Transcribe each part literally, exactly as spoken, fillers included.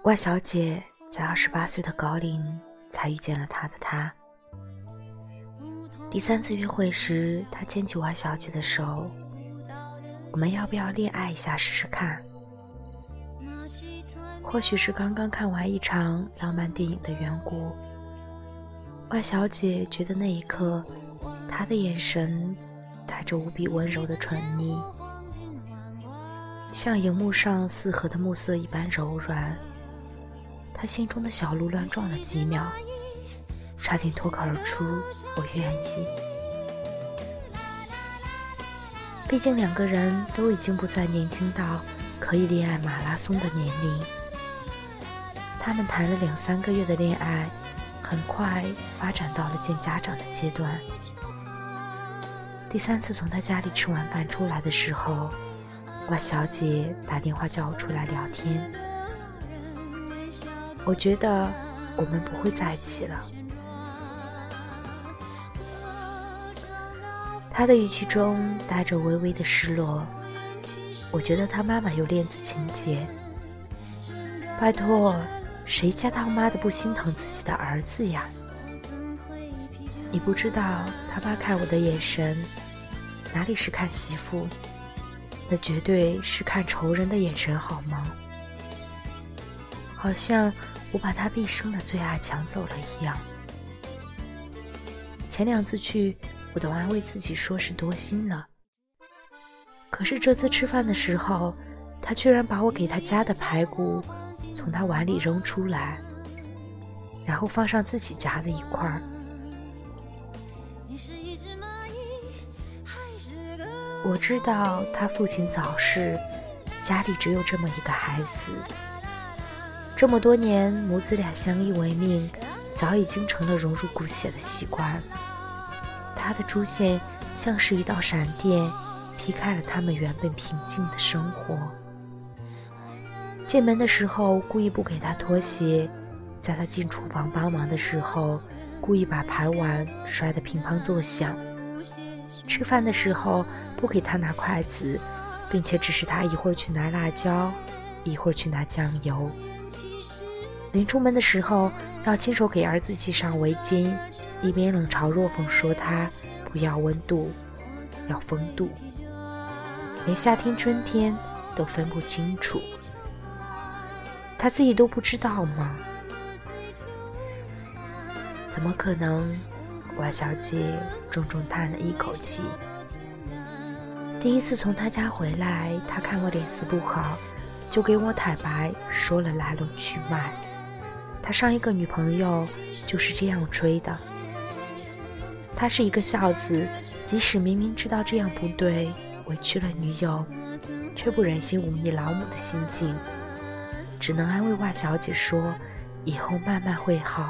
万小姐在二十八岁的高龄才遇见了他的他。第三次约会时，他牵起万小姐的手，我们要不要恋爱一下试试看？或许是刚刚看完一场浪漫电影的缘故，万小姐觉得那一刻他的眼神带着无比温柔的宠溺，像荧幕上四合的暮色一般柔软。他心中的小鹿乱撞了几秒，差点脱口而出我愿意。毕竟两个人都已经不再年轻到可以恋爱马拉松的年龄。他们谈了两三个月的恋爱，很快发展到了见家长的阶段。第三次从他家里吃完饭出来的时候，万小姐打电话叫我出来聊天。我觉得我们不会在一起了。他的语气中带着微微的失落。我觉得他妈妈有恋子情节。拜托，谁家当妈的不心疼自己的儿子呀？你不知道他爸看我的眼神，哪里是看媳妇，那绝对是看仇人的眼神，好吗？好像我把他毕生的最爱抢走了一样。前两次去，我都安慰自己说是多心了，可是这次吃饭的时候，他居然把我给他夹的排骨从他碗里扔出来，然后放上自己夹的一块儿。我知道他父亲早逝，家里只有这么一个孩子。这么多年，母子俩相依为命，早已经成了融入骨血的习惯。他的出现像是一道闪电，劈开了他们原本平静的生活。进门的时候故意不给他脱鞋，在他进厨房帮忙的时候故意把盘碗摔得乒乓作响。吃饭的时候不给他拿筷子，并且指示他一会儿去拿辣椒，一会儿去拿酱油。临出门的时候要亲手给儿子系上围巾，一边冷嘲热讽说他不要温度，要风度，连夏天春天都分不清楚。他自己都不知道吗？怎么可能？万小姐重重叹了一口气。第一次从他家回来，他看我脸色不好，就给我坦白说了来龙去脉。他上一个女朋友就是这样追的。他是一个孝子，即使明明知道这样不对，委屈了女友，却不忍心忤逆老母的心境，只能安慰万小姐说以后慢慢会好。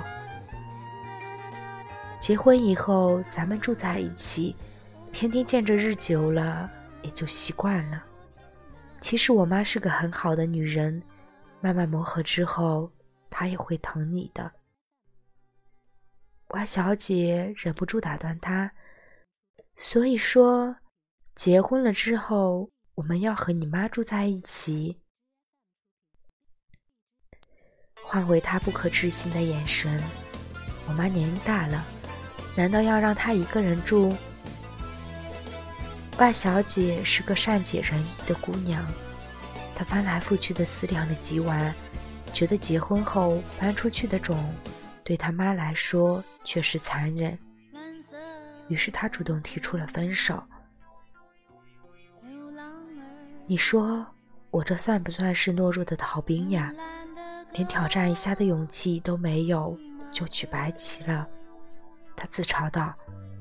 结婚以后咱们住在一起，天天见着日久了也就习惯了。其实我妈是个很好的女人，慢慢磨合之后她也会疼你的。万小姐忍不住打断她，所以说结婚了之后我们要和你妈住在一起？换回她不可置信的眼神，我妈年龄大了，难道要让她一个人住？万小姐是个善解人意的姑娘，她翻来覆去的思量了几晚，觉得结婚后搬出去的种对她妈来说确实残忍，于是她主动提出了分手。你说我这算不算是懦弱的逃兵呀？连挑战一下的勇气都没有就娶白棋了，她自嘲道。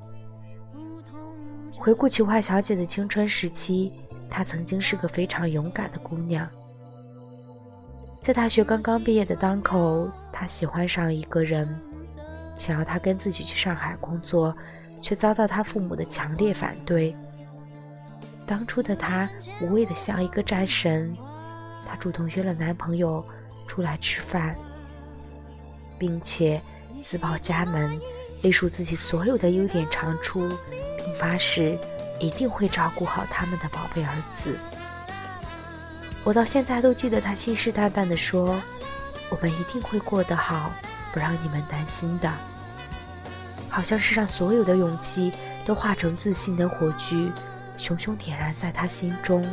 回顾起万小姐的青春时期，她曾经是个非常勇敢的姑娘。在大学刚刚毕业的当口，她喜欢上一个人，想要他跟自己去上海工作，却遭到他父母的强烈反对。当初的她无畏的像一个战神，她主动约了男朋友出来吃饭，并且自报家门，列述自己所有的优点长处，并发誓一定会照顾好他们的宝贝儿子。我到现在都记得他信誓旦旦地说， 我们一定会过得好，不让你们担心的。好像是让所有的勇气都化成自信的火炬，熊熊点燃在他心中。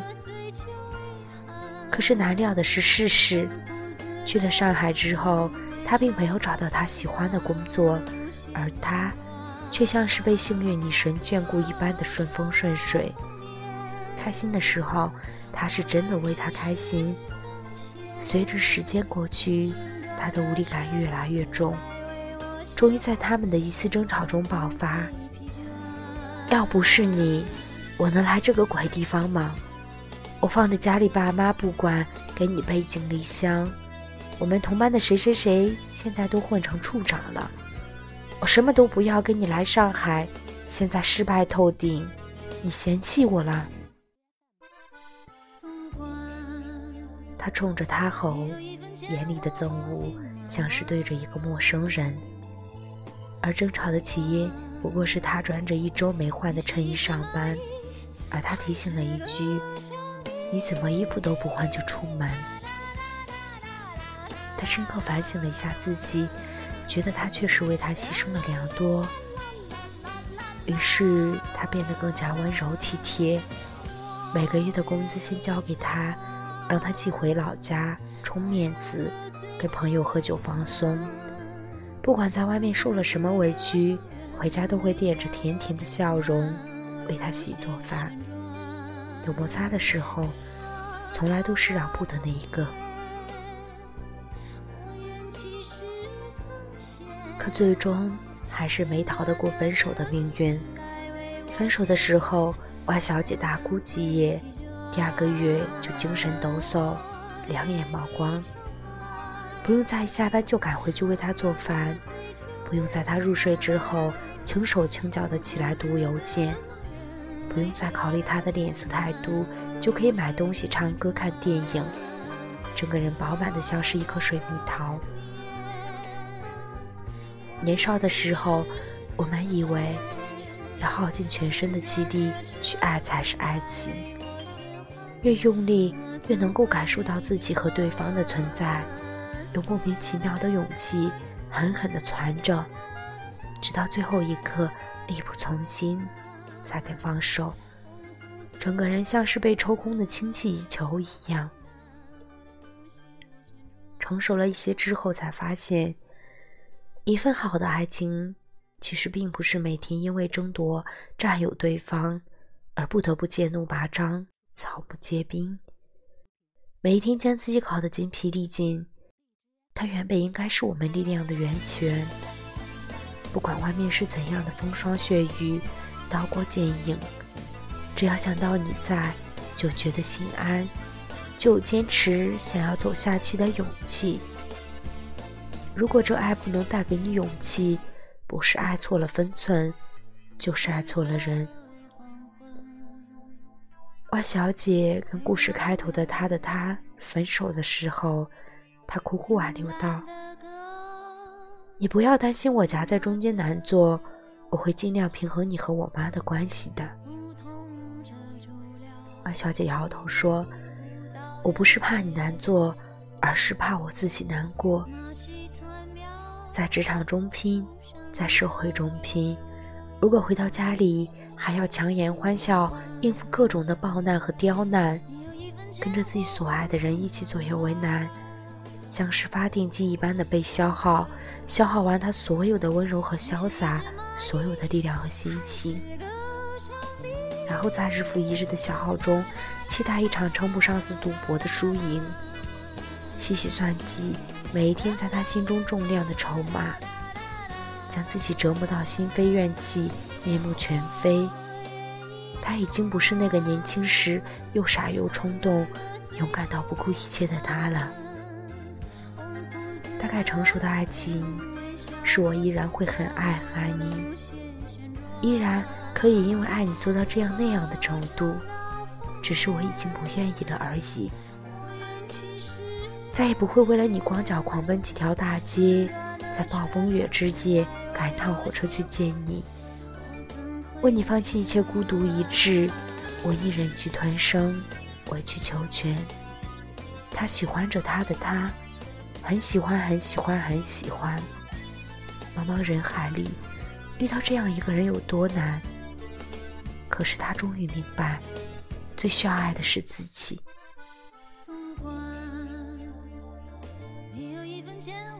可是难料的是世事，去了上海之后，他并没有找到他喜欢的工作，而他却像是被幸运女神眷顾一般的顺风顺水。开心的时候，他是真的为他开心。随着时间过去，他的无力感越来越重，终于在他们的一次争吵中爆发。要不是你，我能来这个鬼地方吗？我放着家里爸妈不管，给你背井离乡。我们同班的谁谁谁现在都混成处长了，我什么都不要，跟你来上海，现在失败透顶，你嫌弃我了？他冲着他吼，眼里的憎恶像是对着一个陌生人。而争吵的起因不过是他穿着一周没换的衬衣上班，而他提醒了一句：你怎么衣服都不换就出门？他深刻反省了一下自己，觉得他确实为他牺牲了良多。于是他变得更加温柔体贴，每个月的工资先交给他，让他寄回老家充面子，给朋友喝酒放松。不管在外面受了什么委屈，回家都会带着甜甜的笑容为他洗做饭。有摩擦的时候，从来都是让步的那一个。可最终还是没逃得过分手的命运。分手的时候，Y小姐大哭几夜，第二个月就精神抖擞，两眼冒光。不用在一下班就赶回去为他做饭，不用在他入睡之后轻手轻脚地起来读邮件，不用再考虑他的脸色态度，就可以买东西唱歌看电影，整个人饱满的像是一颗水蜜桃。年少的时候，我们以为要耗尽全身的气力去爱才是爱情，越用力越能够感受到自己和对方的存在，有莫名其妙的勇气狠狠地攒着，直到最后一刻力不从心才肯放手，整个人像是被抽空的氢气球一样。成熟了一些之后才发现，一份好的爱情其实并不是每天因为争夺占有对方而不得不剑怒拔张，草木皆兵。每一天将自己搞得精疲力尽，它原本应该是我们力量的源泉。不管外面是怎样的风霜雪雨，刀光剑影，只要想到你在，就觉得心安，就有坚持想要走下去的勇气。如果这爱不能带给你勇气，不是爱错了分寸，就是爱错了人。Y小姐跟故事开头的她的他分手的时候，她苦苦挽留道：你不要担心我夹在中间难做，我会尽量平衡你和我妈的关系的。Y小姐摇头说：我不是怕你难做，而是怕我自己难过。在职场中拼，在社会中拼，如果回到家里还要强颜欢笑应付各种的暴难和刁难，跟着自己所爱的人一起左右为难，像是发电机一般的被消耗，消耗完他所有的温柔和潇洒，所有的力量和心情，然后在日复一日的消耗中期待一场称不上是赌博的输赢，细细算计每一天在他心中重量的筹码，将自己折磨到心飞怨气，面目全非。他已经不是那个年轻时又傻又冲动，勇敢到不顾一切的他了。大概成熟的爱情是我依然会很爱很爱你，依然可以因为爱你做到这样那样的程度，只是我已经不愿意了而已。再也不会为了你光脚狂奔几条大街，在暴风雪之夜赶一趟火车去见你，为你放弃一切孤独一掷，为你忍气吞声，委曲求全。他喜欢着他的他， 很喜欢很喜欢很喜欢。茫茫人海里遇到这样一个人有多难，可是他终于明白，最需要爱的是自己。不管你有一分钱